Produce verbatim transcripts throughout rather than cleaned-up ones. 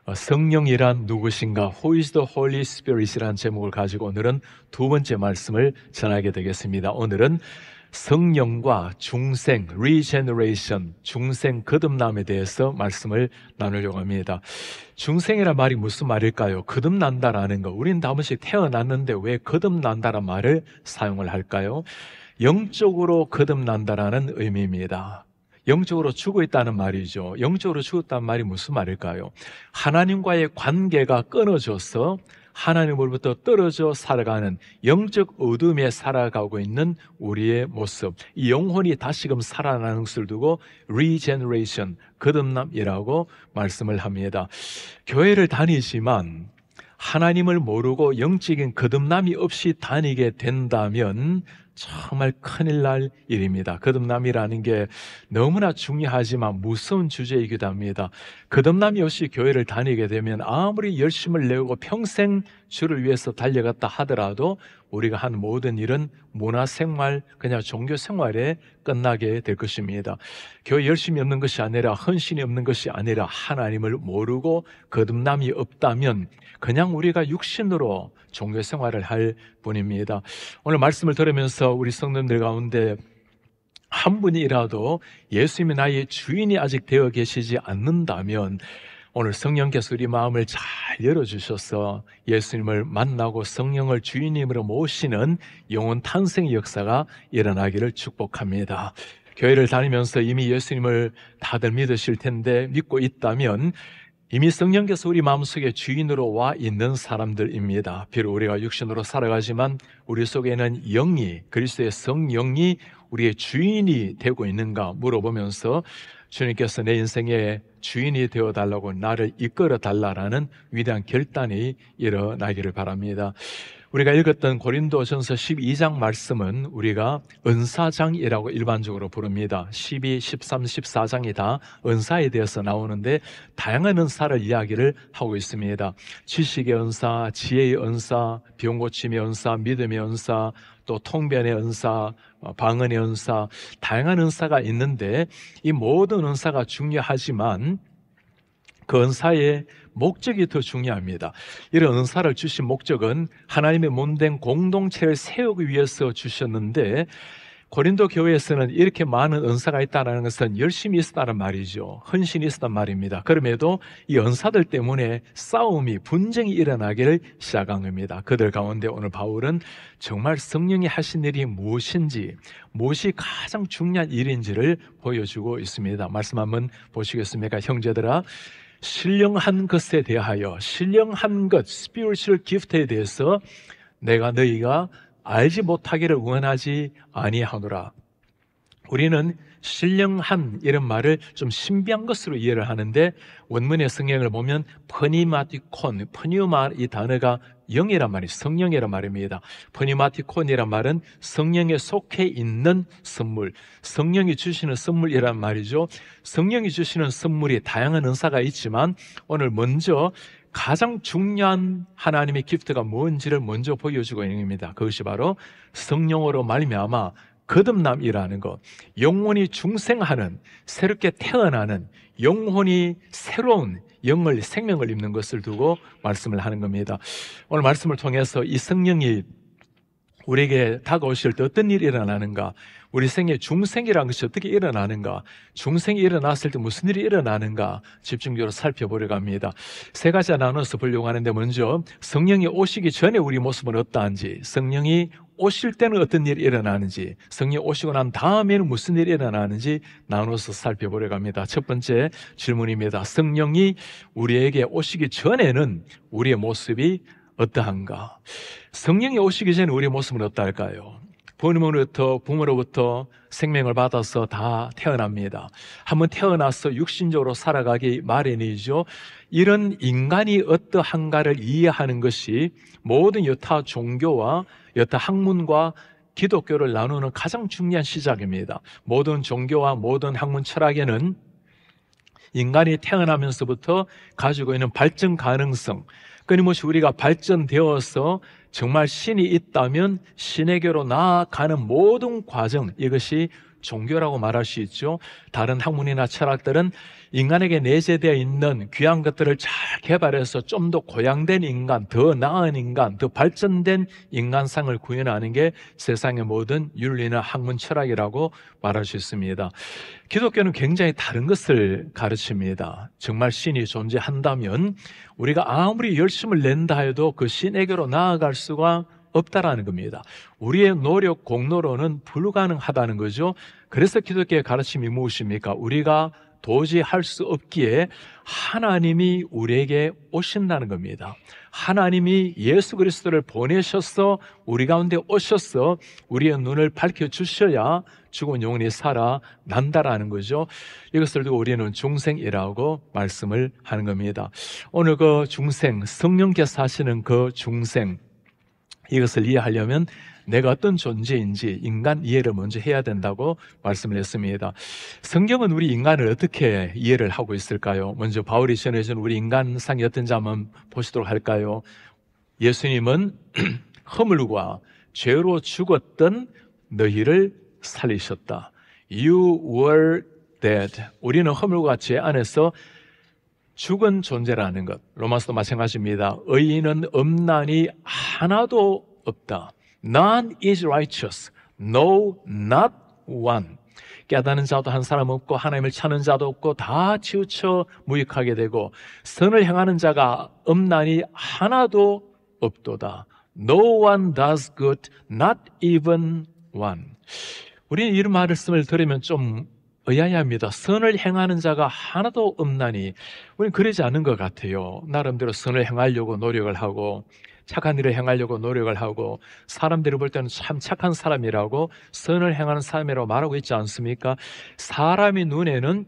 어, 성령이란 누구신가? Who is the Holy Spirit이라는 제목을 가지고 오늘은 두 번째 말씀을 전하게 되겠습니다. 오늘은 성령과 중생, regeneration, 중생 거듭남에 대해서 말씀을 나누려고 합니다. 중생이란 말이 무슨 말일까요? 거듭난다라는 거. 우리는 다 한 번씩 태어났는데 왜 거듭난다라는 말을 사용을 할까요? 영적으로 거듭난다라는 의미입니다. 영적으로 죽어 있다는 말이죠. 영적으로 죽었다는 말이 무슨 말일까요? 하나님과의 관계가 끊어져서 하나님으로부터 떨어져 살아가는 영적 어둠에 살아가고 있는 우리의 모습, 이 영혼이 다시금 살아나는 것을 두고 regeneration, 거듭남이라고 말씀을 합니다. 교회를 다니지만 하나님을 모르고 영적인 거듭남이 없이 다니게 된다면 정말 큰일 날 일입니다. 거듭남이라는 게 너무나 중요하지만 무서운 주제이기도 합니다. 거듭남이 없이 교회를 다니게 되면 아무리 열심을 내고 평생 주를 위해서 달려갔다 하더라도 우리가 한 모든 일은 문화생활, 그냥 종교생활에 끝나게 될 것입니다. 교회 열심이 없는 것이 아니라 헌신이 없는 것이 아니라 하나님을 모르고 거듭남이 없다면 그냥 우리가 육신으로 종교생활을 할 뿐입니다. 오늘 말씀을 들으면서 우리 성도님들 가운데 한 분이라도 예수님이 나의 주인이 아직 되어 계시지 않는다면 오늘 성령께서 우리 마음을 잘 열어주셔서 예수님을 만나고 성령을 주인님으로 모시는 영혼 탄생의 역사가 일어나기를 축복합니다. 교회를 다니면서 이미 예수님을 다들 믿으실 텐데 믿고 있다면 이미 성령께서 우리 마음속에 주인으로 와 있는 사람들입니다. 비록 우리가 육신으로 살아가지만 우리 속에는 영이, 그리스도의 성령이 우리의 주인이 되고 있는가 물어보면서 주님께서 내 인생의 주인이 되어달라고 나를 이끌어달라는 위대한 결단이 일어나기를 바랍니다. 우리가 읽었던 고린도전서 십이 장 말씀은 우리가 은사장이라고 일반적으로 부릅니다. 십이, 십삼, 십사 장이 다 은사에 대해서 나오는데 다양한 은사를 이야기를 하고 있습니다. 지식의 은사, 지혜의 은사, 병 고침의 은사, 믿음의 은사, 또 통변의 은사, 방언의 은사, 다양한 은사가 있는데 이 모든 은사가 중요하지만 그 은사의 목적이 더 중요합니다. 이런 은사를 주신 목적은 하나님의 몸된 공동체를 세우기 위해서 주셨는데 고린도 교회에서는 이렇게 많은 은사가 있다는 것은 열심히 있었다는 말이죠. 헌신이 있었단 말입니다. 그럼에도 이 은사들 때문에 싸움이, 분쟁이 일어나기를 시작한 겁니다. 그들 가운데 오늘 바울은 정말 성령이 하신 일이 무엇인지, 무엇이 가장 중요한 일인지를 보여주고 있습니다. 말씀 한번 보시겠습니까? 형제들아, 신령한 것에 대하여, 신령한 것, spiritual gift에 대해서 내가 너희가 알지 못하기를 원하지 아니하노라. 우리는 신령한 이런 말을 좀 신비한 것으로 이해를 하는데 원문의 성경을 보면 pneumatikon, pneuma 이 단어가 영이란 말이 성령이란 말입니다. pneumatikon이란 말은 성령에 속해 있는 선물, 성령이 주시는 선물이란 말이죠. 성령이 주시는 선물이 다양한 은사가 있지만 오늘 먼저 가장 중요한 하나님의 기프트가 뭔지를 먼저 보여주고 있는 겁니다. 그것이 바로 성령으로 말미암아 거듭남이라는 것, 영혼이 중생하는, 새롭게 태어나는, 영혼이 새로운 영을, 생명을 입는 것을 두고 말씀을 하는 겁니다. 오늘 말씀을 통해서 이 성령이 우리에게 다가오실 때 어떤 일이 일어나는가, 우리 생에 중생이라는 것이 어떻게 일어나는가, 중생이 일어났을 때 무슨 일이 일어나는가 집중적으로 살펴보려고 합니다. 세 가지 나눠서 보려고 하는데 먼저 성령이 오시기 전에 우리 모습은 어떠한지, 성령이 오실 때는 어떤 일이 일어나는지, 성령이 오시고 난 다음에는 무슨 일이 일어나는지 나눠서 살펴보려고 합니다. 첫 번째 질문입니다. 성령이 우리에게 오시기 전에는 우리의 모습이 어떠한가? 성령이 오시기 전에 우리의 모습은 어떨까요? 부모로부터, 부모로부터 생명을 받아서 다 태어납니다. 한번 태어나서 육신적으로 살아가기 마련이죠. 이런 인간이 어떠한가를 이해하는 것이 모든 여타 종교와 여타 학문과 기독교를 나누는 가장 중요한 시작입니다. 모든 종교와 모든 학문 철학에는 인간이 태어나면서부터 가지고 있는 발전 가능성, 끊임없이 우리가 발전되어서 정말 신이 있다면 신에게로 나아가는 모든 과정, 이것이 종교라고 말할 수 있죠. 다른 학문이나 철학들은 인간에게 내재되어 있는 귀한 것들을 잘 개발해서 좀 더 고양된 인간, 더 나은 인간, 더 발전된 인간상을 구현하는 게 세상의 모든 윤리나 학문 철학이라고 말할 수 있습니다. 기독교는 굉장히 다른 것을 가르칩니다. 정말 신이 존재한다면 우리가 아무리 열심을 낸다 해도 그 신에게로 나아갈 수가 없다라는 겁니다. 우리의 노력, 공로로는 불가능하다는 거죠. 그래서 기독교의 가르침이 무엇입니까? 우리가 도저히 할 수 없기에 하나님이 우리에게 오신다는 겁니다. 하나님이 예수 그리스도를 보내셔서 우리 가운데 오셔서 우리의 눈을 밝혀주셔야 죽은 영혼이 살아난다라는 거죠. 이것을 두고 우리는 중생이라고 말씀을 하는 겁니다. 오늘 그 중생, 성령께서 하시는 그 중생, 이것을 이해하려면 내가 어떤 존재인지 인간 이해를 먼저 해야 된다고 말씀을 했습니다. 성경은 우리 인간을 어떻게 이해를 하고 있을까요? 먼저 바울이 전해준 우리 인간상이 어떤지 한번 보시도록 할까요? 예수님은 허물과 죄로 죽었던 너희를 살리셨다. You were dead. 우리는 허물과 죄 안에서 죽은 존재라는 것. 로마서도 마찬가지입니다. 의인은 없나니 하나도 없다. None is righteous. No, not one. 깨닫는 자도 한 사람 없고 하나님을 찾는 자도 없고 다 치우쳐 무익하게 되고 선을 행하는 자가 없나니 하나도 없도다. No one does good, not even one. 우리는 이런 말씀을 들으면 좀 의아해합니다. 선을 행하는 자가 하나도 없나니 우리는 그러지 않은 것 같아요. 나름대로 선을 행하려고 노력을 하고 착한 일을 행하려고 노력을 하고 사람들이 볼 때는 참 착한 사람이라고 선을 행하는 사람이라고 말하고 있지 않습니까? 사람의 눈에는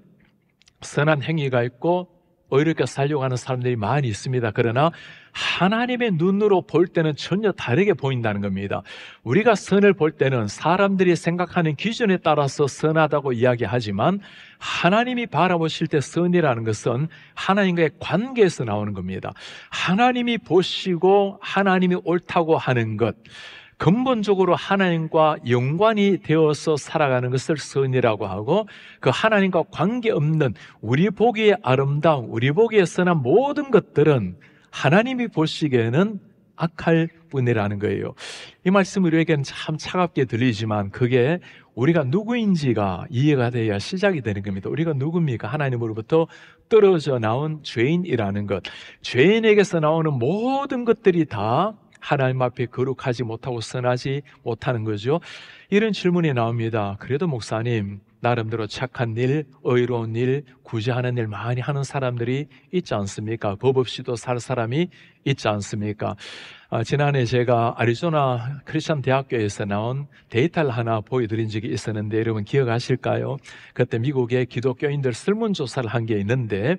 선한 행위가 있고 의롭게 살려고 하는 사람들이 많이 있습니다. 그러나 하나님의 눈으로 볼 때는 전혀 다르게 보인다는 겁니다. 우리가 선을 볼 때는 사람들이 생각하는 기준에 따라서 선하다고 이야기하지만 하나님이 바라보실 때 선이라는 것은 하나님과의 관계에서 나오는 겁니다. 하나님이 보시고 하나님이 옳다고 하는 것, 근본적으로 하나님과 연관이 되어서 살아가는 것을 선이라고 하고, 그 하나님과 관계없는 우리 보기에 아름다운, 우리 보기에 선한 모든 것들은 하나님이 보시기에는 악할 뿐이라는 거예요. 이 말씀이 우리에게는 참 차갑게 들리지만 그게 우리가 누구인지가 이해가 돼야 시작이 되는 겁니다. 우리가 누굽니까? 하나님으로부터 떨어져 나온 죄인이라는 것. 죄인에게서 나오는 모든 것들이 다 하나님 앞에 거룩하지 못하고 선하지 못하는 거죠. 이런 질문이 나옵니다. 그래도 목사님, 나름대로 착한 일, 의로운 일, 구제하는 일 많이 하는 사람들이 있지 않습니까? 법 없이도 살 사람이 있지 않습니까? 아, 지난해 제가 아리조나 크리스천 대학교에서 나온 데이터를 하나 보여드린 적이 있었는데 여러분 기억하실까요? 그때 미국의 기독교인들 설문조사를 한 게 있는데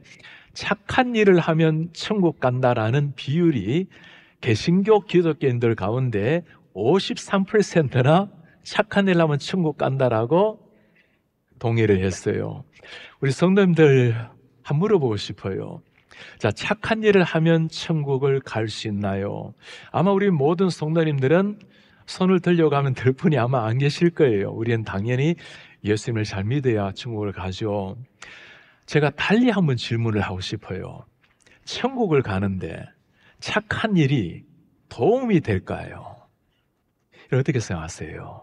착한 일을 하면 천국 간다라는 비율이 개신교 기독교인들 가운데 오십삼 퍼센트나 착한 일을 하면 천국 간다라고 동의를 했어요. 우리 성도님들 한번 물어보고 싶어요. 자, 착한 일을 하면 천국을 갈 수 있나요? 아마 우리 모든 성도님들은 손을 들려가면 들 분이 아마 안 계실 거예요. 우리는 당연히 예수님을 잘 믿어야 천국을 가죠. 제가 달리 한번 질문을 하고 싶어요. 천국을 가는데 착한 일이 도움이 될까요? 어떻게 생각하세요?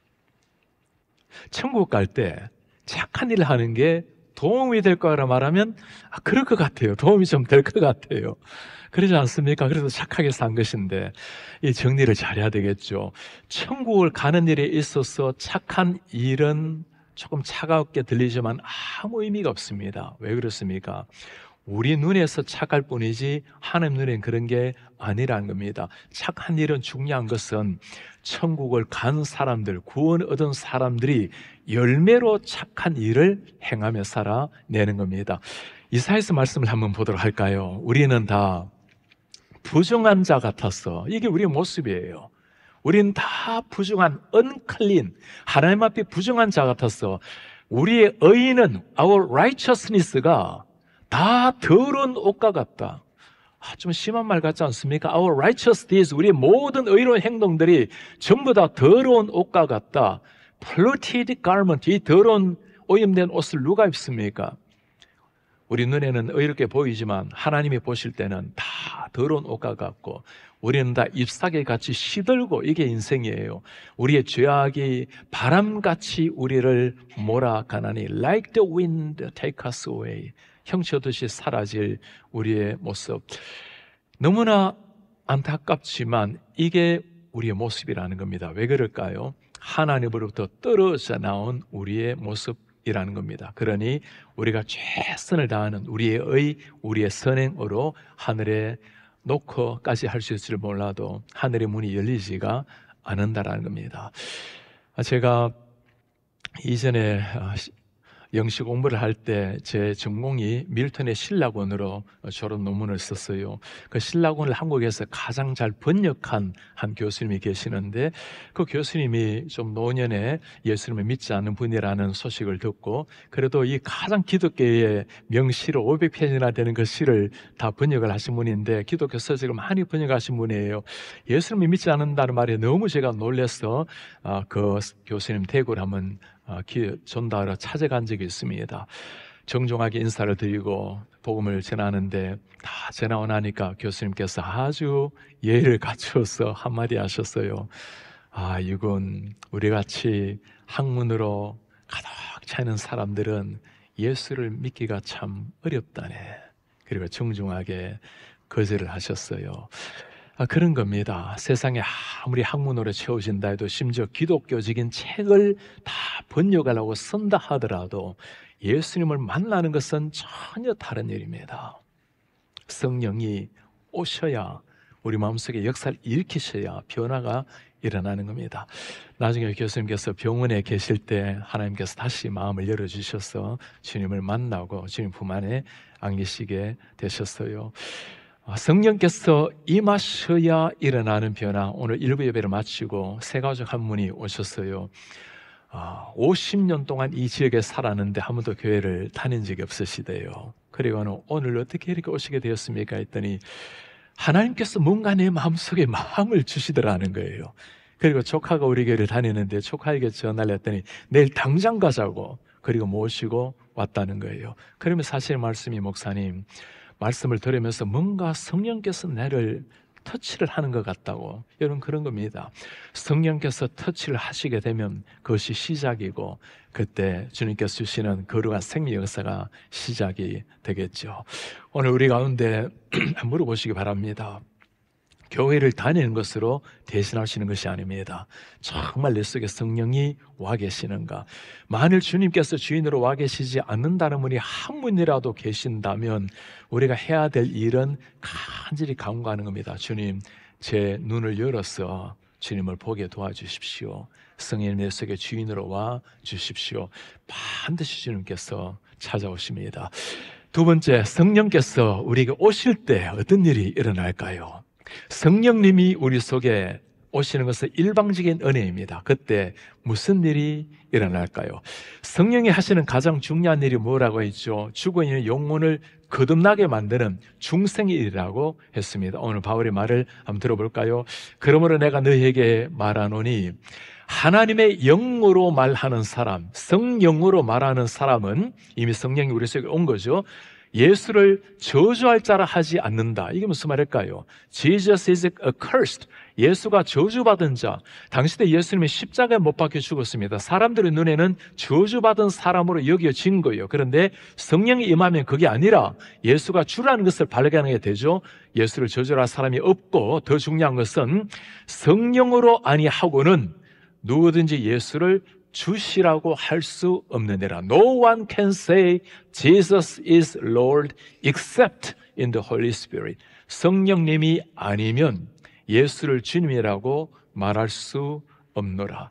천국 갈 때 착한 일을 하는 게 도움이 될 거라 말하면 아, 그럴 것 같아요. 도움이 좀 될 것 같아요. 그러지 않습니까? 그래서 착하게 산 것인데 이 정리를 잘해야 되겠죠. 천국을 가는 일에 있어서 착한 일은 조금 차갑게 들리지만 아무 의미가 없습니다. 왜 그렇습니까? 우리 눈에서 착할 뿐이지 하나님 눈엔 그런 게 아니라는 겁니다. 착한 일은 중요한 것은 천국을 간 사람들, 구원 얻은 사람들이 열매로 착한 일을 행하며 살아내는 겁니다. 이사야서 말씀을 한번 보도록 할까요? 우리는 다 부정한 자 같아서 이게 우리의 모습이에요. 우리는 다 부정한 unclean, 하나님 앞에 부정한 자 같아서 우리의 의인은 our righteousness가 다 더러운 옷과 같다. 아, 좀 심한 말 같지 않습니까? Our righteous deeds, 우리의 모든 의로운 행동들이 전부 다 더러운 옷과 같다. polluted garment, 이 더러운 오염된 옷을 누가 입습니까? 우리 눈에는 의롭게 보이지만 하나님이 보실 때는 다 더러운 옷과 같고 우리는 다 잎사귀 같이 시들고 이게 인생이에요. 우리의 죄악이 바람같이 우리를 몰아가나니 like the wind take us away, 형처듯이 사라질 우리의 모습. 너무나 안타깝지만 이게 우리의 모습이라는 겁니다. 왜 그럴까요? 하나님으로부터 떨어져 나온 우리의 모습이라는 겁니다. 그러니 우리가 최선을 다하는 우리의 의, 우리의 선행으로 하늘에 놓고까지 할 수 있을지 몰라도 하늘의 문이 열리지가 않는다라는 겁니다. 제가 이전에 영시 공부를 할 때 제 전공이 밀턴의 신라권으로 졸업 논문을 썼어요. 그 신라권을 한국에서 가장 잘 번역한 한 교수님이 계시는데 그 교수님이 좀 노년에 예수님을 믿지 않는 분이라는 소식을 듣고 그래도 이 가장 기독교의 명시로 오백 편이나 되는 그 시를 다 번역을 하신 분인데 기독교 서적을 많이 번역하신 분이에요. 예수님을 믿지 않는다는 말에 너무 제가 놀라서 그 교수님 댁을 한번 전달하러 찾아간 적이 있습니다. 정중하게 인사를 드리고 복음을 전하는데 다 전하고 나니까 교수님께서 아주 예의를 갖추어서 한마디 하셨어요. 아, 이건 우리같이 학문으로 가득 차는 사람들은 예수를 믿기가 참 어렵다네. 그리고 정중하게 거절을 하셨어요. 아, 그런 겁니다. 세상에 아무리 학문으로 채워진다 해도 심지어 기독교적인 책을 다 번역하려고 쓴다 하더라도 예수님을 만나는 것은 전혀 다른 일입니다. 성령이 오셔야 우리 마음속에 역사를 일으키셔야 변화가 일어나는 겁니다. 나중에 교수님께서 병원에 계실 때 하나님께서 다시 마음을 열어주셔서 주님을 만나고 주님 품 안에 안기시게 되셨어요. 성령께서 임하셔야 일어나는 변화. 오늘 일부 예배를 마치고 세 가족 한 분이 오셨어요. 오십 년 동안 이 지역에 살았는데 한 번도 교회를 다닌 적이 없으시대요. 그리고는 오늘 어떻게 이렇게 오시게 되었습니까? 했더니 하나님께서 뭔가 내 마음속에 마음을 주시더라는 거예요. 그리고 조카가 우리 교회를 다니는데 조카에게 전화를 했더니 내일 당장 가자고 그리고 모시고 왔다는 거예요. 그러면 사실 말씀이 목사님 말씀을 들으면서 뭔가 성령께서 나를 터치를 하는 것 같다고. 여러분 그런 겁니다. 성령께서 터치를 하시게 되면 그것이 시작이고 그때 주님께서 주시는 거룩한 생명 역사가 시작이 되겠죠. 오늘 우리 가운데 물어보시기 바랍니다. 교회를 다니는 것으로 대신하시는 것이 아닙니다. 정말 내 속에 성령이 와 계시는가? 만일 주님께서 주인으로 와 계시지 않는다는 분이 한 분이라도 계신다면 우리가 해야 될 일은 간절히 간구하는 겁니다. 주님, 제 눈을 열어서 주님을 보게 도와주십시오. 성령 내 속에 주인으로 와 주십시오. 반드시 주님께서 찾아오십니다. 두 번째, 성령께서 우리에게 오실 때 어떤 일이 일어날까요? 성령님이 우리 속에 오시는 것은 일방적인 은혜입니다. 그때 무슨 일이 일어날까요? 성령이 하시는 가장 중요한 일이 뭐라고 했죠? 죽어있는 영혼을 거듭나게 만드는 중생의 일이라고 했습니다. 오늘 바울의 말을 한번 들어볼까요? 그러므로 내가 너희에게 말하노니 하나님의 영으로 말하는 사람, 성령으로 말하는 사람은 이미 성령이 우리 속에 온 거죠. 예수를 저주할 자라 하지 않는다. 이게 무슨 말일까요? Jesus is accursed. 예수가 저주받은 자. 당시 때 예수님이 십자가에 못 박혀 죽었습니다. 사람들의 눈에는 저주받은 사람으로 여겨진 거예요. 그런데 성령이 임하면 그게 아니라 예수가 주라는 것을 발견하게 되죠. 예수를 저주할 사람이 없고 더 중요한 것은 성령으로 아니하고는 누구든지 예수를 주시라고 할 수 없느니라. No one can say Jesus is Lord except in the Holy Spirit. 성령님이 아니면 예수를 주님이라고 말할 수 없노라.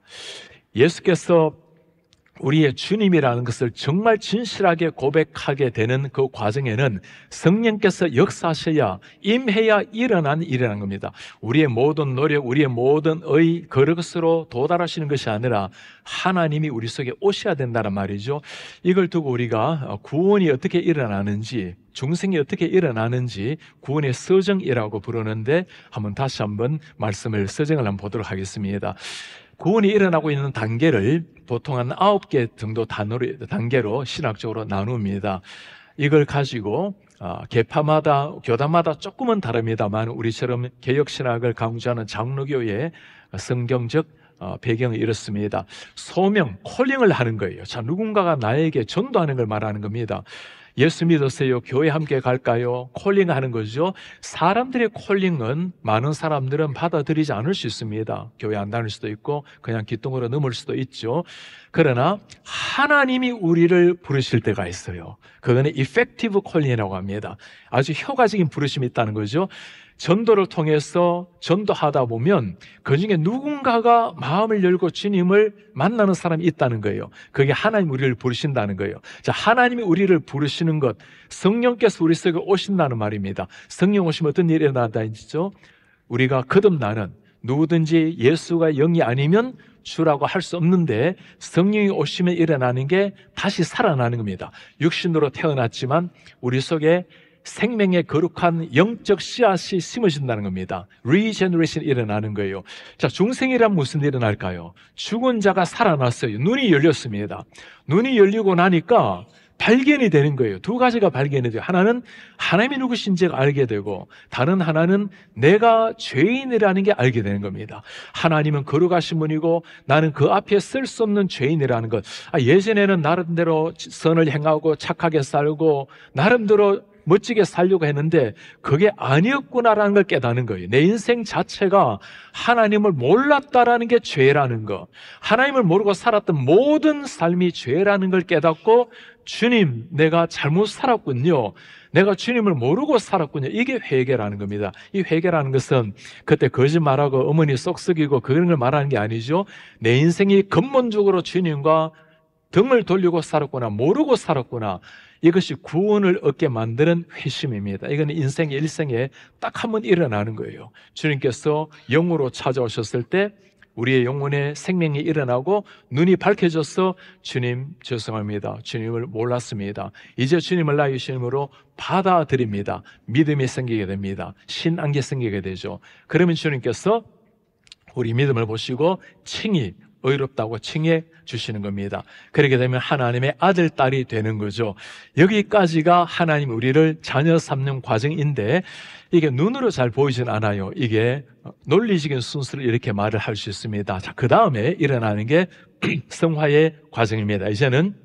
예수께서 우리의 주님이라는 것을 정말 진실하게 고백하게 되는 그 과정에는 성령께서 역사하셔야, 임해야 일어난 일이라는 겁니다. 우리의 모든 노력, 우리의 모든 의, 그것으로 도달하시는 것이 아니라 하나님이 우리 속에 오셔야 된다는 말이죠. 이걸 두고 우리가 구원이 어떻게 일어나는지, 중생이 어떻게 일어나는지 구원의 서정이라고 부르는데 한번 다시 한번 말씀을 서정을 한번 보도록 하겠습니다. 구원이 일어나고 있는 단계를 보통 한 아홉 개 정도 단어로, 단계로 신학적으로 나눕니다. 이걸 가지고 어, 계파마다, 교단마다 조금은 다릅니다만 우리처럼 개혁신학을 강조하는 장로교의 성경적 어, 배경이 이렇습니다. 소명, 콜링을 하는 거예요. 자, 누군가가 나에게 전도하는 걸 말하는 겁니다. 예수 믿으세요? 교회 함께 갈까요? 콜링 하는 거죠. 사람들의 콜링은 많은 사람들은 받아들이지 않을 수 있습니다. 교회 안 다닐 수도 있고 그냥 기똥으로 넘을 수도 있죠. 그러나 하나님이 우리를 부르실 때가 있어요. 그거는 effective calling이라고 합니다. 아주 효과적인 부르심이 있다는 거죠. 전도를 통해서 전도하다 보면 그 중에 누군가가 마음을 열고 주님을 만나는 사람이 있다는 거예요. 그게 하나님 우리를 부르신다는 거예요. 자, 하나님이 우리를 부르시는 것, 성령께서 우리 속에 오신다는 말입니다. 성령 오시면 어떤 일이 일어난다죠? 우리가 거듭나는, 누구든지 예수가 영이 아니면 주라고 할 수 없는데 성령이 오시면 일어나는 게 다시 살아나는 겁니다. 육신으로 태어났지만 우리 속에 생명의 거룩한 영적 씨앗이 심어진다는 겁니다. 리제너레이션이 일어나는 거예요. 자, 중생이란 무슨 일이 일어날까요? 죽은 자가 살아났어요. 눈이 열렸습니다. 눈이 열리고 나니까 발견이 되는 거예요. 두 가지가 발견이 돼요. 하나는 하나님이 누구신지가 알게 되고 다른 하나는 내가 죄인이라는 게 알게 되는 겁니다. 하나님은 거룩하신 분이고 나는 그 앞에 쓸 수 없는 죄인이라는 것. 아, 예전에는 나름대로 선을 행하고 착하게 살고 나름대로 멋지게 살려고 했는데 그게 아니었구나라는 걸 깨닫는 거예요. 내 인생 자체가 하나님을 몰랐다라는 게 죄라는 거, 하나님을 모르고 살았던 모든 삶이 죄라는 걸 깨닫고 주님, 내가 잘못 살았군요, 내가 주님을 모르고 살았군요, 이게 회개라는 겁니다. 이 회개라는 것은 그때 거짓말하고 어머니 쏙썩이고 그런 걸 말하는 게 아니죠. 내 인생이 근본적으로 주님과 등을 돌리고 살았구나, 모르고 살았구나, 이것이 구원을 얻게 만드는 회심입니다. 이건 인생의 일생에 딱 한 번 일어나는 거예요. 주님께서 영으로 찾아오셨을 때 우리의 영혼에 생명이 일어나고 눈이 밝혀져서 주님 죄송합니다, 주님을 몰랐습니다, 이제 주님을 나의 주님으로 받아들입니다. 믿음이 생기게 됩니다. 신앙이 생기게 되죠. 그러면 주님께서 우리 믿음을 보시고 칭의, 의롭다고 칭해 주시는 겁니다. 그렇게 되면 하나님의 아들, 딸이 되는 거죠. 여기까지가 하나님 우리를 자녀 삼는 과정인데 이게 눈으로 잘 보이진 않아요. 이게 논리적인 순서를 이렇게 말을 할 수 있습니다. 자, 그 다음에 일어나는 게 성화의 과정입니다. 이제는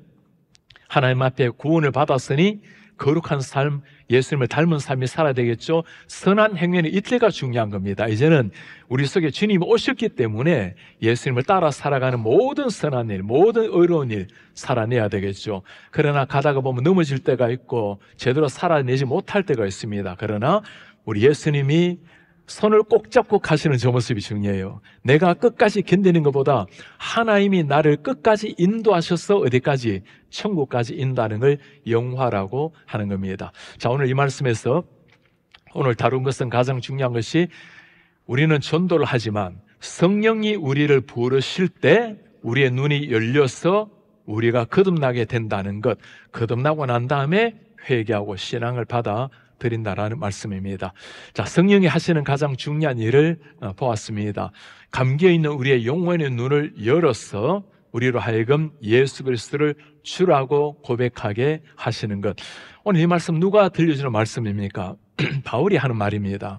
하나님 앞에 구원을 받았으니 거룩한 삶, 예수님을 닮은 삶이 살아야 되겠죠. 선한 행위는 이때가 중요한 겁니다. 이제는 우리 속에 주님이 오셨기 때문에 예수님을 따라 살아가는 모든 선한 일, 모든 의로운 일 살아내야 되겠죠. 그러나 가다가 보면 넘어질 때가 있고 제대로 살아내지 못할 때가 있습니다. 그러나 우리 예수님이 손을 꼭 잡고 가시는 저 모습이 중요해요. 내가 끝까지 견디는 것보다 하나님이 나를 끝까지 인도하셔서 어디까지? 천국까지 인도하는 걸 영화라고 하는 겁니다. 자, 오늘 이 말씀에서 오늘 다룬 것은 가장 중요한 것이 우리는 전도를 하지만 성령이 우리를 부르실 때 우리의 눈이 열려서 우리가 거듭나게 된다는 것, 거듭나고 난 다음에 회개하고 신앙을 받아 드린다라는 말씀입니다. 자, 성령이 하시는 가장 중요한 일을 보았습니다. 감겨있는 우리의 영혼의 눈을 열어서 우리로 하여금 예수 그리스도를 주라고 고백하게 하시는 것. 오늘 이 말씀 누가 들려주는 말씀입니까? 바울이 하는 말입니다.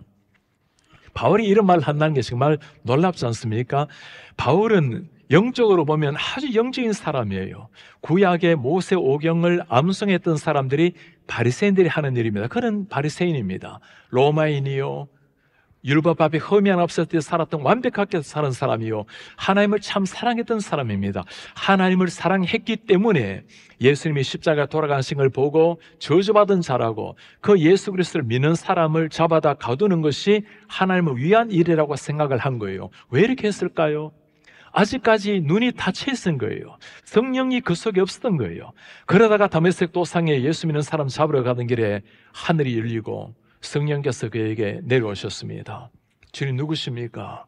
바울이 이런 말을 한다는 게 정말 놀랍지 않습니까? 바울은 영적으로 보면 아주 영적인 사람이에요. 구약의 모세 오경을 암송했던 사람들이 바리새인들이 하는 일입니다. 그는 바리새인입니다. 로마인이요, 율법 앞에 흠이 하나 없을 때 살았던 완벽하게 사는 사람이요, 하나님을 참 사랑했던 사람입니다. 하나님을 사랑했기 때문에 예수님이 십자가 돌아가신 걸 보고 저주받은 자라고 그 예수 그리스도를 믿는 사람을 잡아다 가두는 것이 하나님을 위한 일이라고 생각을 한 거예요. 왜 이렇게 했을까요? 아직까지 눈이 닫혀 있은 거예요. 성령이 그 속에 없었던 거예요. 그러다가 다메섹 도상에 예수 믿는 사람 잡으러 가던 길에 하늘이 열리고 성령께서 그에게 내려오셨습니다. 주님 누구십니까?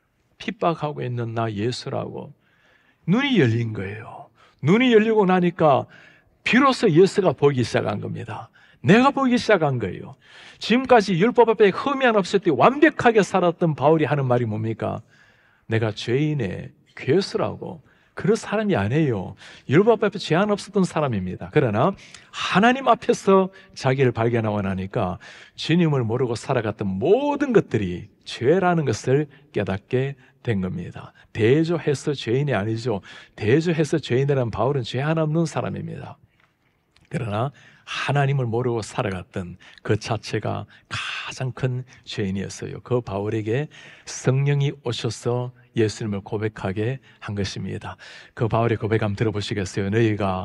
핍박하고 있는 나 예수라고. 눈이 열린 거예요. 눈이 열리고 나니까 비로소 예수가 보이기 시작한 겁니다. 내가 보이기 시작한 거예요. 지금까지 율법 앞에 흠이 하나 없을 때 완벽하게 살았던 바울이 하는 말이 뭡니까? 내가 죄인의 괴수라고. 그런 사람이 아니에요. 율법 앞에 제한 없었던 사람입니다. 그러나 하나님 앞에서 자기를 발견하고 나니까 주님을 모르고 살아갔던 모든 것들이 죄라는 것을 깨닫게 된 겁니다. 대조해서 죄인이 아니죠. 대조해서 죄인이라는 바울은 죄 하나 없는 사람입니다. 그러나 하나님을 모르고 살아갔던 그 자체가 가장 큰 죄인이었어요. 그 바울에게 성령이 오셔서 예수님을 고백하게 한 것입니다. 그 바울의 고백 한번 들어보시겠어요? 너희가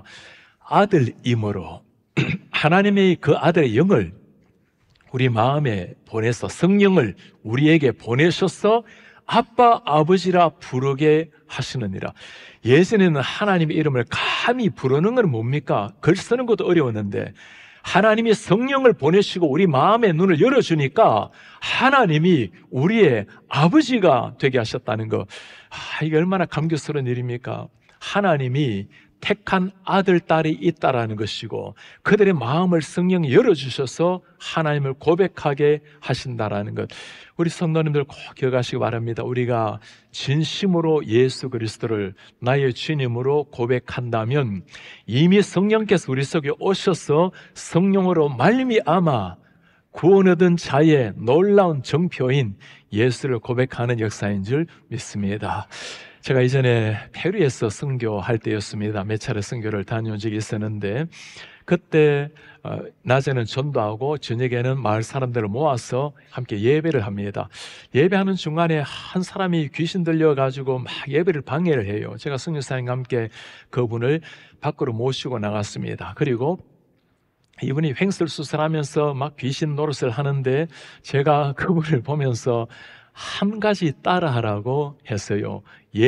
아들임으로 하나님의 그 아들의 영을 우리 마음에 보내서 성령을 우리에게 보내셔서 아빠 아버지라 부르게 하시느니라. 예전에는 하나님의 이름을 감히 부르는 건 뭡니까? 글 쓰는 것도 어려웠는데 하나님이 성령을 보내시고 우리 마음의 눈을 열어주니까 하나님이 우리의 아버지가 되게 하셨다는 거. 아, 이게 얼마나 감격스러운 일입니까? 하나님이 택한 아들, 딸이 있다라는 것이고 그들의 마음을 성령이 열어주셔서 하나님을 고백하게 하신다라는 것. 우리 성도님들 꼭 기억하시기 바랍니다. 우리가 진심으로 예수 그리스도를 나의 주님으로 고백한다면 이미 성령께서 우리 속에 오셔서 성령으로 말미암아 구원 얻은 자의 놀라운 정표인 예수를 고백하는 역사인 줄 믿습니다. 제가 이전에 페루에서 선교할 때였습니다. 몇 차례 선교를 다녀온 적이 있었는데 그때 어, 낮에는 전도하고 저녁에는 마을 사람들을 모아서 함께 예배를 합니다. 예배하는 중간에 한 사람이 귀신 들려가지고 막 예배를 방해를 해요. 제가 선교사님과 함께 그분을 밖으로 모시고 나갔습니다. 그리고 이분이 횡설수설하면서 막 귀신 노릇을 하는데 제가 그분을 보면서 한 가지 따라하라고 했어요.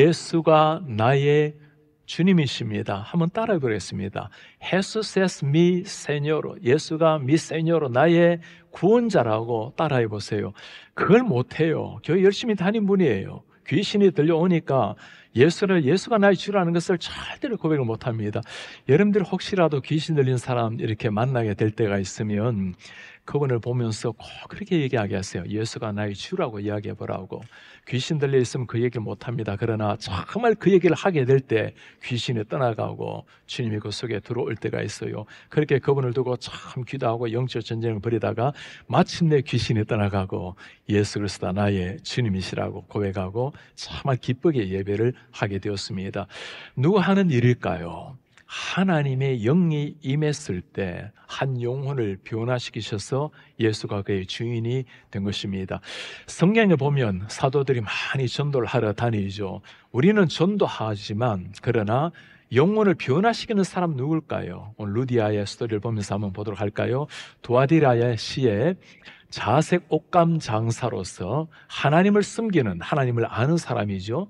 예수가 나의 주님이십니다. 한번 따라해 보겠습니다. Jesus es mi Señor. 예수가 mi Señor, 나의 구원자라고 따라해 보세요. 그걸 못해요. 교회 열심히 다닌 분이에요. 귀신이 들려오니까 예수를 예수가 나의 주라는 것을 절대로 고백을 못합니다. 여러분들 혹시라도 귀신 들린 사람 이렇게 만나게 될 때가 있으면 그분을 보면서 꼭 그렇게 얘기하게 하세요. 예수가 나의 주라고 이야기해 보라고. 귀신 들려 있으면 그 얘기를 못합니다. 그러나 정말 그 얘기를 하게 될 때 귀신이 떠나가고 주님이 그 속에 들어올 때가 있어요. 그렇게 그분을 두고 참 기도하고 영적 전쟁을 벌이다가 마침내 귀신이 떠나가고 예수 그리스도 나의 주님이시라고 고백하고 정말 기쁘게 예배를 하게 되었습니다. 누가 하는 일일까요? 하나님의 영이 임했을 때 한 영혼을 변화시키셔서 예수가 그의 주인이 된 것입니다. 성경에 보면 사도들이 많이 전도를 하러 다니죠. 우리는 전도하지만 그러나 영혼을 변화시키는 사람 누굴까요? 오늘 루디아의 스토리를 보면서 한번 보도록 할까요? 두아디라의 시에 자색 옷감 장사로서 하나님을 섬기는, 하나님을 아는 사람이죠.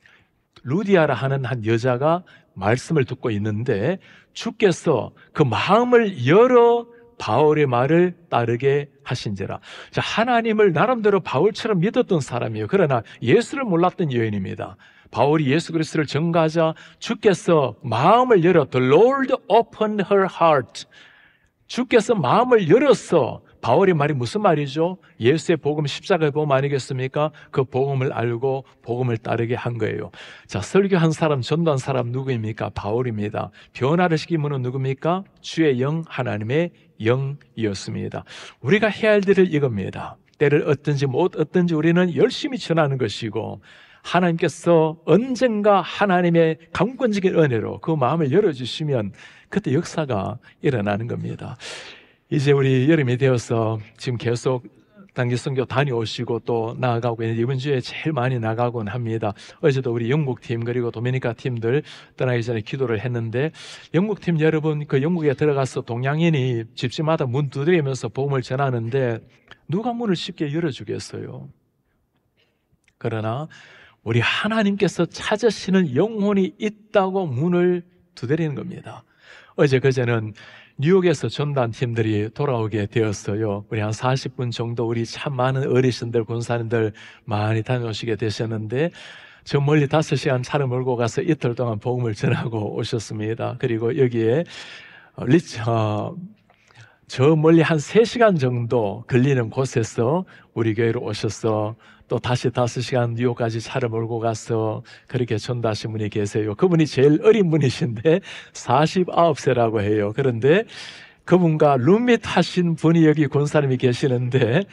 루디아라 하는 한 여자가 말씀을 듣고 있는데 주께서 그 마음을 열어 바울의 말을 따르게 하신지라. 자, 하나님을 나름대로 바울처럼 믿었던 사람이에요. 그러나 예수를 몰랐던 여인입니다. 바울이 예수 그리스도를 전가하자 주께서 마음을 열어 The Lord opened her heart. 주께서 마음을 열어서 바울의 말이 무슨 말이죠? 예수의 복음 십자가의 복음 아니겠습니까? 그 복음을 알고 복음을 따르게 한 거예요. 자, 설교한 사람, 전도한 사람 누구입니까? 바울입니다. 변화를 시킨 분은 누굽니까? 주의 영, 하나님의 영이었습니다. 우리가 해야 할 일은 이겁니다. 때를 얻든지 못 얻든지 우리는 열심히 전하는 것이고 하나님께서 언젠가 하나님의 강권적인 은혜로 그 마음을 열어주시면 그때 역사가 일어나는 겁니다. 이제 우리 여름이 되어서 지금 계속 단기 선교 다녀오시고 또 나아가고 있는데 이번 주에 제일 많이 나가곤 합니다. 어제도 우리 영국 팀 그리고 도미니카 팀들 떠나기 전에 기도를 했는데 영국 팀 여러분, 그 영국에 들어가서 동양인이 집집마다 문 두드리면서 복음을 전하는데 누가 문을 쉽게 열어주겠어요? 그러나 우리 하나님께서 찾으시는 영혼이 있다고 문을 두드리는 겁니다. 어제 그제는 뉴욕에서 전단 팀들이 돌아오게 되었어요. 우리 한 사십 분 정도 우리 참 많은 어르신들, 군사님들 많이 다녀오시게 되셨는데 저 멀리 다섯 시간 차를 몰고 가서 이틀 동안 복음을 전하고 오셨습니다. 그리고 여기에 리처 저 멀리 한 세 시간 정도 걸리는 곳에서 우리 교회로 오셔서 또 다시 다섯 시간 뉴욕까지 차를 몰고 가서 그렇게 전도하신 분이 계세요. 그분이 제일 어린 분이신데 사십구 세라고 해요. 그런데 그분과 룸밋 하신 분이 여기 권사님이 계시는데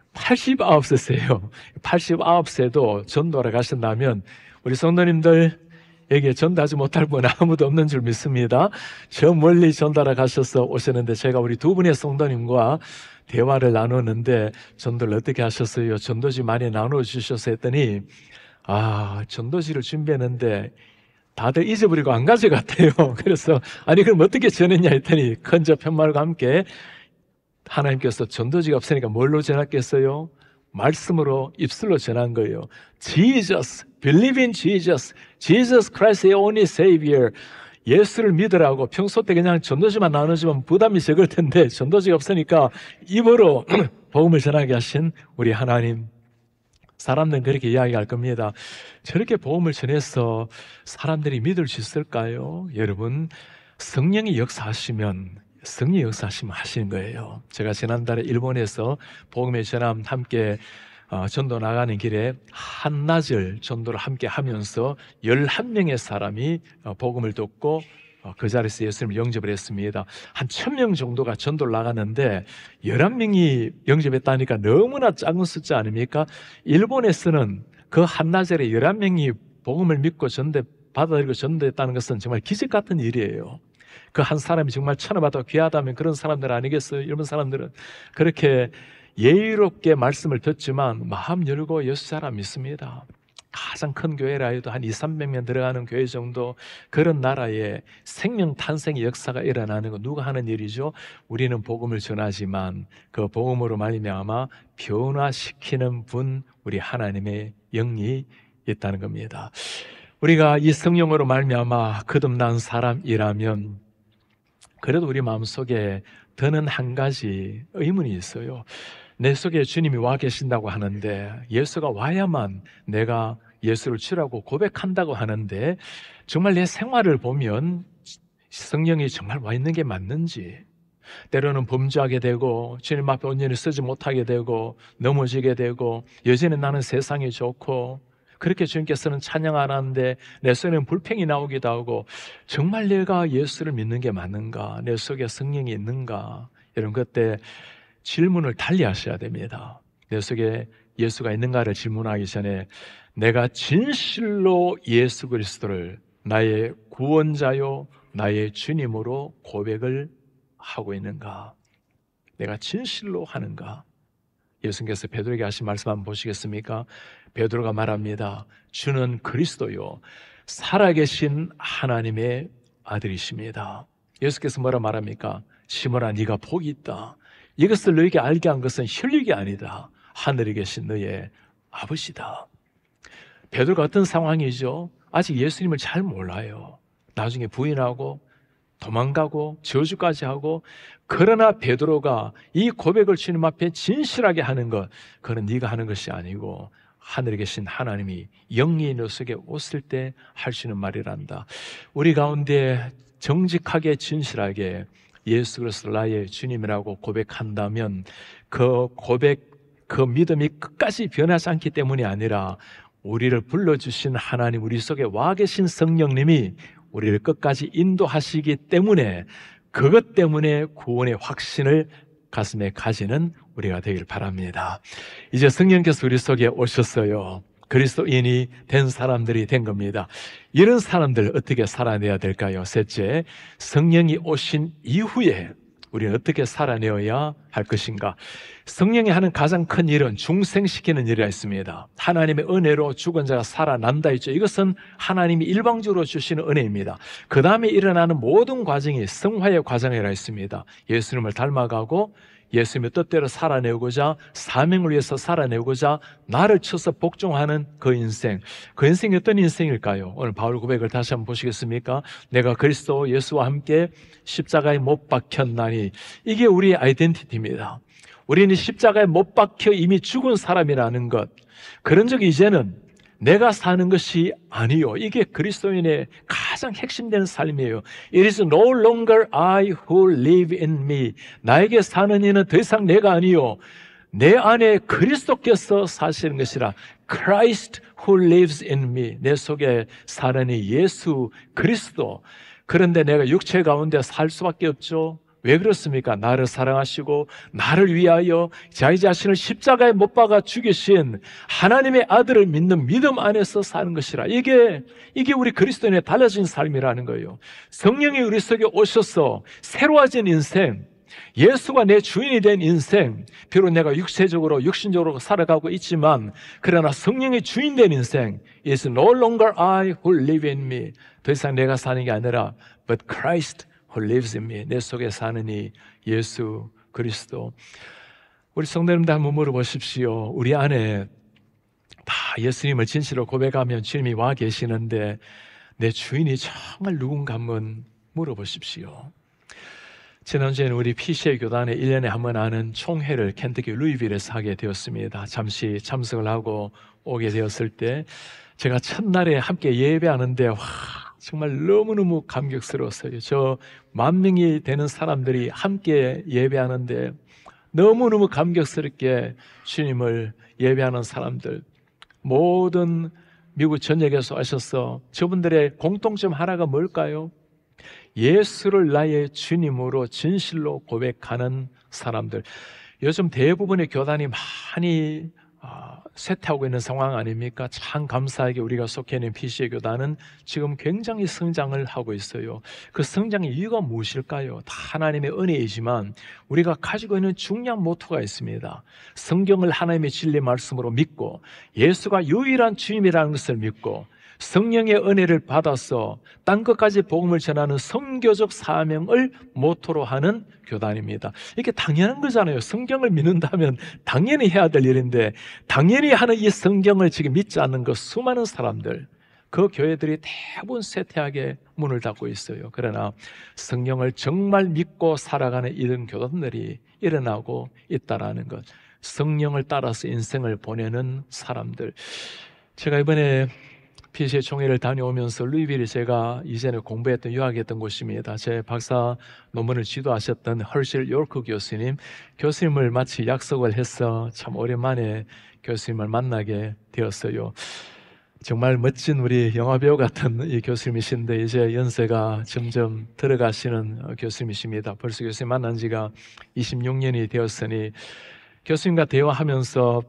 팔십구 세세요. 팔십구 세도 전도하러 가신다면 우리 성도님들 에게 전도하지 못할 분은 아무도 없는 줄 믿습니다. 저 멀리 전도하러 가셔서 오셨는데 제가 우리 두 분의 성도님과 대화를 나누는데 전도를 어떻게 하셨어요? 전도지 많이 나눠주셔서 했더니 아, 전도지를 준비했는데 다들 잊어버리고 안 가져갔대요. 그래서 아니 그럼 어떻게 전했냐 했더니 큰저 편말과 함께 하나님께서 전도지가 없으니까 뭘로 전했겠어요? 말씀으로 입술로 전한 거예요. Jesus, believe in Jesus, Jesus Christ the only Savior. 예수를 믿으라고 평소 때 그냥 전도지만 나누지만 부담이 적을 텐데 전도지가 없으니까 입으로 복음을 전하게 하신 우리 하나님. 사람들은 그렇게 이야기할 겁니다. 저렇게 복음을 전해서 사람들이 믿을 수 있을까요? 여러분, 성령이 역사하시면 성령이 역사하시면 하시는 거예요. 제가 지난달에 일본에서 복음의 전함 함께 어, 전도 나가는 길에 한나절 전도를 함께 하면서 열한 명의 사람이 어, 복음을 듣고 어, 그 자리에서 예수님을 영접을 했습니다. 한 천 명 정도가 전도를 나가는데 열한 명이 영접했다니까 너무나 작은 숫자 아닙니까? 일본에서는 그 한나절에 열한 명이 복음을 믿고 전도 받아들이고 전도했다는 것은 정말 기적 같은 일이에요. 그 한 사람이 정말 천하마다 귀하다면 그런 사람들 아니겠어요? 일본 사람들은 그렇게 예의롭게 말씀을 듣지만 마음 열고 예수 사람 믿습니다. 가장 큰 교회라 해도 한 이삼백 명 들어가는 교회 정도 그런 나라에 생명 탄생의 역사가 일어나는 거 누가 하는 일이죠? 우리는 복음을 전하지만 그 복음으로 말미암아 변화시키는 분 우리 하나님의 영이 있다는 겁니다. 우리가 이 성령으로 말미암아 거듭난 사람이라면 그래도 우리 마음속에 더는 한 가지 의문이 있어요. 내 속에 주님이 와 계신다고 하는데 예수가 와야만 내가 예수를 주라고 고백한다고 하는데 정말 내 생활을 보면 성령이 정말 와 있는 게 맞는지 때로는 범죄하게 되고 주님 앞에 온전히 서지 못하게 되고 넘어지게 되고 여전히 나는 세상이 좋고 그렇게 주님께서는 찬양 안 하는데 내 속에는 불평이 나오기도 하고 정말 내가 예수를 믿는 게 맞는가? 내 속에 성령이 있는가? 이런 그때 질문을 달리 하셔야 됩니다. 내 속에 예수가 있는가를 질문하기 전에 내가 진실로 예수 그리스도를 나의 구원자요 나의 주님으로 고백을 하고 있는가? 내가 진실로 하는가? 예수님께서 베드로에게 하신 말씀 한번 보시겠습니까? 베드로가 말합니다. 주는 그리스도요 살아계신 하나님의 아들이십니다. 예수께서 뭐라 말합니까? 시몬아 네가 복이 있다. 이것을 너에게 알게 한 것은 혈육이 아니다. 하늘에 계신 너의 아버지다. 베드로가 어떤 상황이죠? 아직 예수님을 잘 몰라요. 나중에 부인하고 도망가고 저주까지 하고 그러나 베드로가 이 고백을 주님 앞에 진실하게 하는 것 그건 네가 하는 것이 아니고 하늘에 계신 하나님이 영이 너 속에 오실 때 할 수 있는 말이란다. 우리 가운데 정직하게 진실하게 예수 그리스도 나의 주님이라고 고백한다면 그 고백, 그 믿음이 끝까지 변하지 않기 때문이 아니라 우리를 불러주신 하나님, 우리 속에 와 계신 성령님이 우리를 끝까지 인도하시기 때문에 그것 때문에 구원의 확신을 가슴에 가지는 우리가 되길 바랍니다. 이제 성령께서 우리 속에 오셨어요. 그리스도인이 된 사람들이 된 겁니다. 이런 사람들 어떻게 살아내야 될까요? 셋째, 성령이 오신 이후에 우리는 어떻게 살아내어야 할 것인가? 성령이 하는 가장 큰 일은 중생시키는 일이 있습니다. 하나님의 은혜로 죽은 자가 살아난다 했죠. 이것은 하나님이 일방적으로 주시는 은혜입니다. 그 다음에 일어나는 모든 과정이 성화의 과정이라 했습니다. 예수님을 닮아가고 예수님의 뜻대로 살아내고자 사명을 위해서 살아내고자 나를 쳐서 복종하는 그 인생. 그 인생이 어떤 인생일까요? 오늘 바울 고백을 다시 한번 보시겠습니까? 내가 그리스도 예수와 함께 십자가에 못 박혔나니 이게 우리의 아이덴티티입니다. 우리는 십자가에 못 박혀 이미 죽은 사람이라는 것. 그런 적이 이제는 내가 사는 것이 아니요. 이게 그리스도인의 가장 핵심되는 삶이에요. It is no longer I who live in me. 나에게 사는 이는 더 이상 내가 아니요. 내 안에 그리스도께서 사시는 것이라. Christ who lives in me. 내 속에 사는 이 예수 그리스도. 그런데 내가 육체 가운데 살 수밖에 없죠. 왜 그렇습니까? 나를 사랑하시고 나를 위하여 자기 자신을 십자가에 못 박아 죽이신 하나님의 아들을 믿는 믿음 안에서 사는 것이라. 이게 이게 우리 그리스도인의 달라진 삶이라는 거예요. 성령이 우리 속에 오셔서 새로워진 인생, 예수가 내 주인이 된 인생, 비록 내가 육체적으로 육신적으로 살아가고 있지만 그러나 성령이 주인 된 인생, It is no longer I who live in me. 더 이상 내가 사는 게 아니라 But Christ who lives in me. 내 속에 사는 이 예수 그리스도. 우리 성도님들 한번 물어보십시오. 우리 안에 다 예수님을 진실로 고백하면 주님이 와 계시는데 내 주인이 정말 누군가 한번 물어보십시오. 지난주에는 우리 피씨에이 교단에 일 년에 한 번 하는 총회를 켄터키 루이빌에서 하게 되었습니다. 잠시 참석을 하고 오게 되었을 때 제가 첫날에 함께 예배하는데 와, 정말 너무너무 감격스러웠어요. 저 만 명이 되는 사람들이 함께 예배하는데 너무너무 감격스럽게 주님을 예배하는 사람들, 모든 미국 전역에서 오셔서 저분들의 공통점 하나가 뭘까요? 예수를 나의 주님으로 진실로 고백하는 사람들. 요즘 대부분의 교단이 많이 어, 쇠퇴하고 있는 상황 아닙니까? 참 감사하게 우리가 속해 있는 피씨에이 교단은 지금 굉장히 성장을 하고 있어요. 그 성장의 이유가 무엇일까요? 다 하나님의 은혜이지만 우리가 가지고 있는 중요한 모토가 있습니다. 성경을 하나님의 진리 말씀으로 믿고 예수가 유일한 주님이라는 것을 믿고 성령의 은혜를 받아서 땅 끝까지 복음을 전하는 선교적 사명을 모토로 하는 교단입니다. 이게 당연한 거잖아요. 성경을 믿는다면 당연히 해야 될 일인데 당연히 하는 이 성경을 지금 믿지 않는 그 수많은 사람들, 그 교회들이 대부분 쇠퇴하게 문을 닫고 있어요. 그러나 성경을 정말 믿고 살아가는 이런 교단들이 일어나고 있다는 것, 성령을 따라서 인생을 보내는 사람들. 제가 이번에 피씨에이 총회를 다녀오면서 루이빌이 제가 이전에 공부했던 유학했던 곳입니다. 제 박사 논문을 지도하셨던 헐실 요크 교수님, 교수님을 마치 약속을 해서 참 오랜만에 교수님을 만나게 되었어요. 정말 멋진 우리 영화배우 같은 이 교수님이신데 이제 연세가 점점 들어가시는 교수님이십니다. 벌써 교수님 만난 지가 이십육 년이 되었으니 교수님과 대화하면서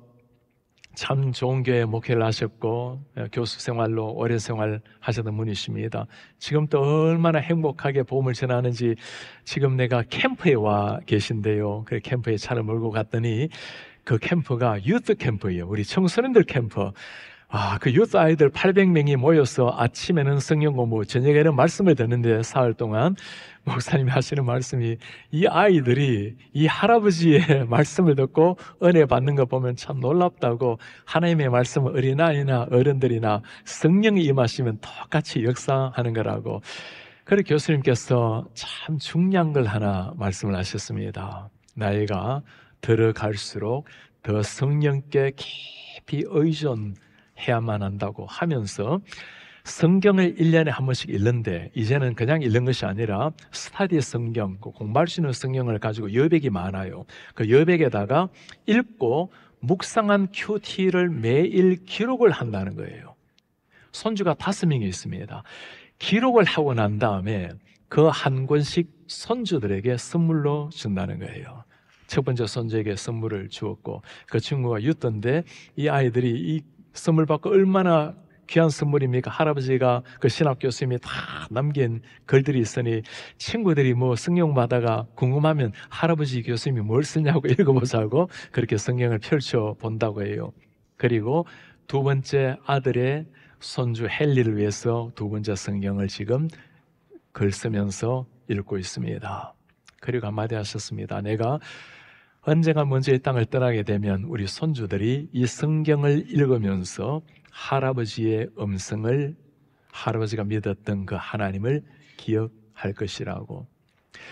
참 좋은 교회 목회를 하셨고 교수 생활로 오래 생활 하셨던 분이십니다. 지금 또 얼마나 행복하게 복음을 전하는지 지금 내가 캠프에 와 계신데요. 그 캠프에 차를 몰고 갔더니 그 캠프가 유트 캠프예요. 우리 청소년들 캠프. 아, 그 유트 아이들 팔백 명이 모여서 아침에는 성경 공부, 저녁에는 말씀을 듣는데 사흘 동안 목사님이 하시는 말씀이 이 아이들이 이 할아버지의 말씀을 듣고 은혜 받는 거 보면 참 놀랍다고, 하나님의 말씀은 어린아이나 어른들이나 성령이 임하시면 똑같이 역사하는 거라고. 그래서 교수님께서 참 중요한 걸 하나 말씀을 하셨습니다. 나이가 들어갈수록 더 성령께 깊이 의존해야만 한다고 하면서 성경을 일 년에 한 번씩 읽는데 이제는 그냥 읽는 것이 아니라 스터디 성경, 공부할 수 있는 성경을 가지고 여백이 많아요. 그 여백에다가 읽고 묵상한 큐티를 매일 기록을 한다는 거예요. 손주가 다섯 명이 있습니다. 기록을 하고 난 다음에 그 한 권씩 손주들에게 선물로 준다는 거예요. 첫 번째 손주에게 선물을 주었고 그 친구가 유턴데 이 아이들이 이 선물 받고 얼마나 귀한 선물입니까? 할아버지가 그 신학 교수님이 다 남긴 글들이 있으니 친구들이 뭐 성경 받다가 궁금하면 할아버지 교수님이 뭘 쓰냐고 읽어보자고 그렇게 성경을 펼쳐 본다고 해요. 그리고 두 번째 아들의 손주 헨리를 위해서 두 번째 성경을 지금 글 쓰면서 읽고 있습니다. 그리고 한마디 하셨습니다. 내가 언젠가 먼저 이 땅을 떠나게 되면 우리 손주들이 이 성경을 읽으면서 할아버지의 음성을, 할아버지가 믿었던 그 하나님을 기억할 것이라고.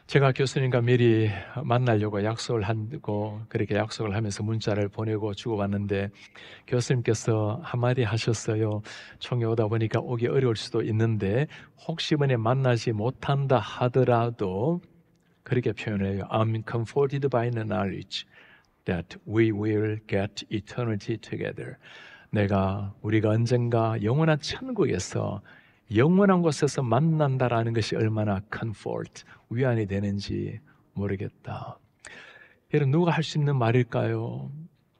제가 교수님과 미리 만나려고 약속을 하고 그렇게 약속을 하면서 문자를 보내고 주고받는데 교수님께서 한마디 하셨어요. 총회 오다 보니까 오기 어려울 수도 있는데 혹시 이번에 만나지 못한다 하더라도 그렇게 표현해요. I'm comforted by the knowledge that we will get eternity together. 내가 우리가 언젠가 영원한 천국에서 영원한 곳에서 만난다라는 것이 얼마나 comfort, 위안이 되는지 모르겠다. 여러분, 누가 할 수 있는 말일까요?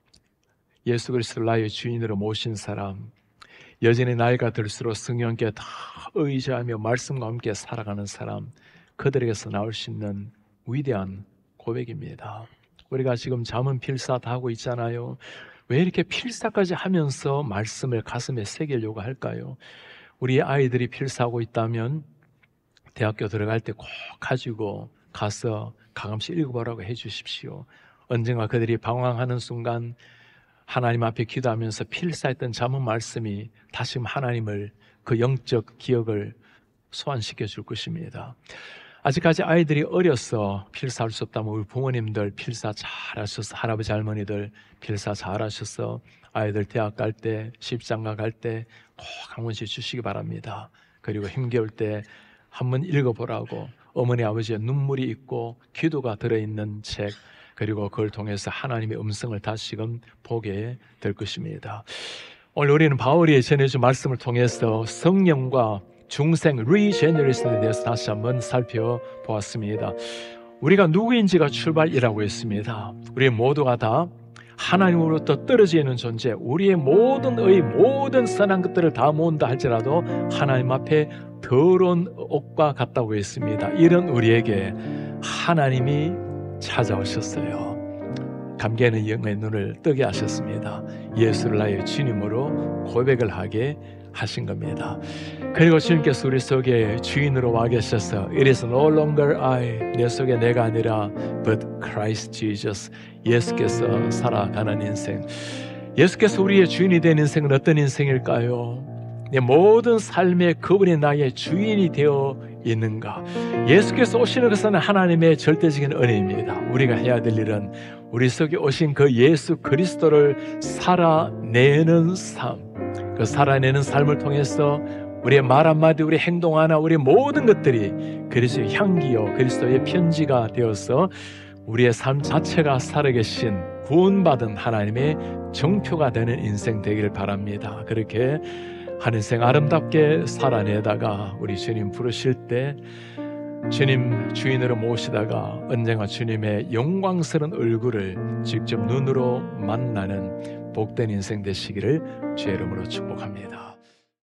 예수 그리스도를 나의 주인으로 모신 사람, 여전히 나이가 들수록 성령께 다 의지하며 말씀과 함께 살아가는 사람, 그들에게서 나올 수 있는 위대한 고백입니다. 우리가 지금 잠언 필사 다 하고 있잖아요. 왜 이렇게 필사까지 하면서 말씀을 가슴에 새기려고 할까요? 우리 아이들이 필사하고 있다면 대학교 들어갈 때 꼭 가지고 가서 가끔씩 읽어보라고 해주십시오. 언젠가 그들이 방황하는 순간 하나님 앞에 기도하면서 필사했던 잠언 말씀이 다시 하나님을 그 영적 기억을 소환시켜 줄 것입니다. 아직까지 아이들이 어려서 필사할 수 없다면 우리 부모님들 필사 잘하셔서, 할아버지 할머니들 필사 잘하셔서 아이들 대학 갈 때, 십장가 갈 때 꼭 한 번씩 주시기 바랍니다. 그리고 힘겨울 때 한번 읽어보라고, 어머니 아버지의 눈물이 있고 기도가 들어있는 책, 그리고 그걸 통해서 하나님의 음성을 다시금 보게 될 것입니다. 오늘 우리는 바울이 전해준 말씀을 통해서 성령과 중생, 리제너레이션에 대해서 다시 한번 살펴보았습니다. 우리가 누구인지가 출발이라고 했습니다. 우리 모두가 다 하나님으로부터 떨어져 있는 존재, 우리의 모든 의, 모든 선한 것들을 다 모은다 할지라도 하나님 앞에 더러운 옷과 같다고 했습니다. 이런 우리에게 하나님이 찾아오셨어요. 감개하는 영의 눈을 뜨게 하셨습니다. 예수를 나의 주님으로 고백을 하게 하신 겁니다. 그리고 주님께서 우리 속에 주인으로 와 계셔서 It is no longer I, 내 속에 내가 아니라 But Christ Jesus, 예수께서 살아가는 인생. 예수께서 우리의 주인이 된 인생은 어떤 인생일까요? 내 모든 삶에 그분이 나의 주인이 되어 있는가? 예수께서 오시는 것은 하나님의 절대적인 은혜입니다. 우리가 해야 될 일은 우리 속에 오신 그 예수 그리스도를 살아내는 삶, 그 살아내는 삶을 통해서 우리의 말 한마디, 우리 행동 하나, 우리 모든 것들이 그리스도의 향기요, 그리스도의 편지가 되어서 우리의 삶 자체가 살아계신 구원받은 하나님의 정표가 되는 인생 되기를 바랍니다. 그렇게 한 인생 아름답게 살아내다가 우리 주님 부르실 때 주님 주인으로 모시다가 언젠가 주님의 영광스러운 얼굴을 직접 눈으로 만나는 복된 인생 되시기를 주의 이름으로 축복합니다.